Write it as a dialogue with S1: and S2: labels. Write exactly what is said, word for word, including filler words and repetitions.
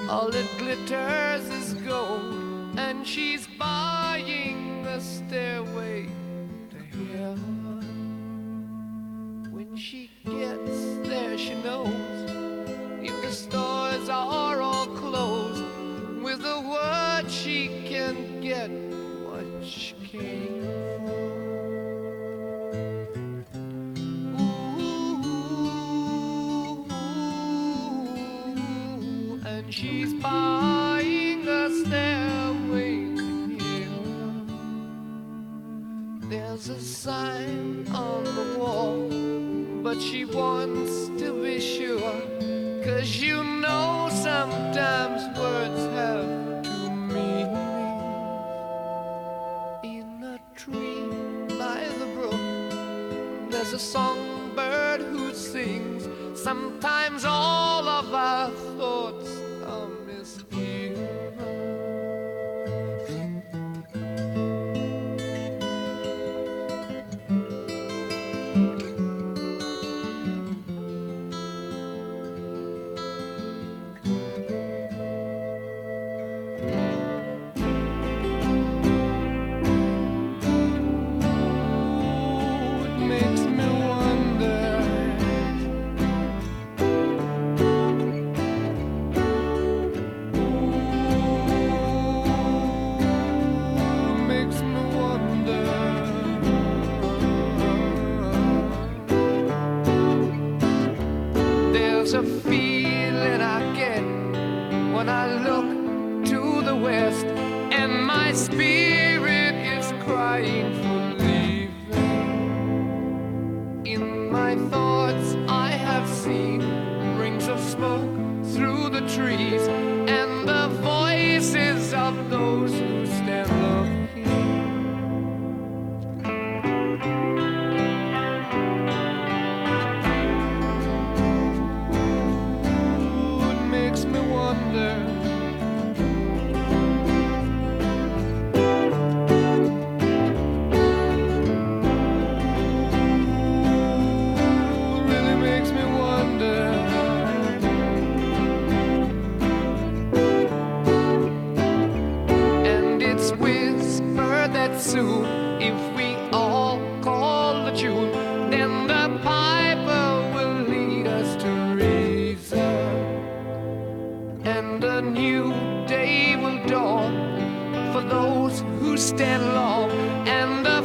S1: All that glitters is gold, and she's buying the stairway to heaven. When she gets there, she knows if the stores are all closed, with a word she can get what she came for. Ooh, and she's buying a stairway to heaven. There's a sign on the wall, but she wants to be sure, 'cause you know sometimes words have two meanings. In a tree by the brook, there's a songbird who sings. Sometimes all of our thoughts are misgiven. There's a feeling I get when I look to the west, and my spirit is crying for leaving. In my thoughts I have seen rings of smoke through the trees, and the voices of those who stand looking. Soon, if we all call the tune, then the piper will lead us to reason, and a new day will dawn for those who stand long, and the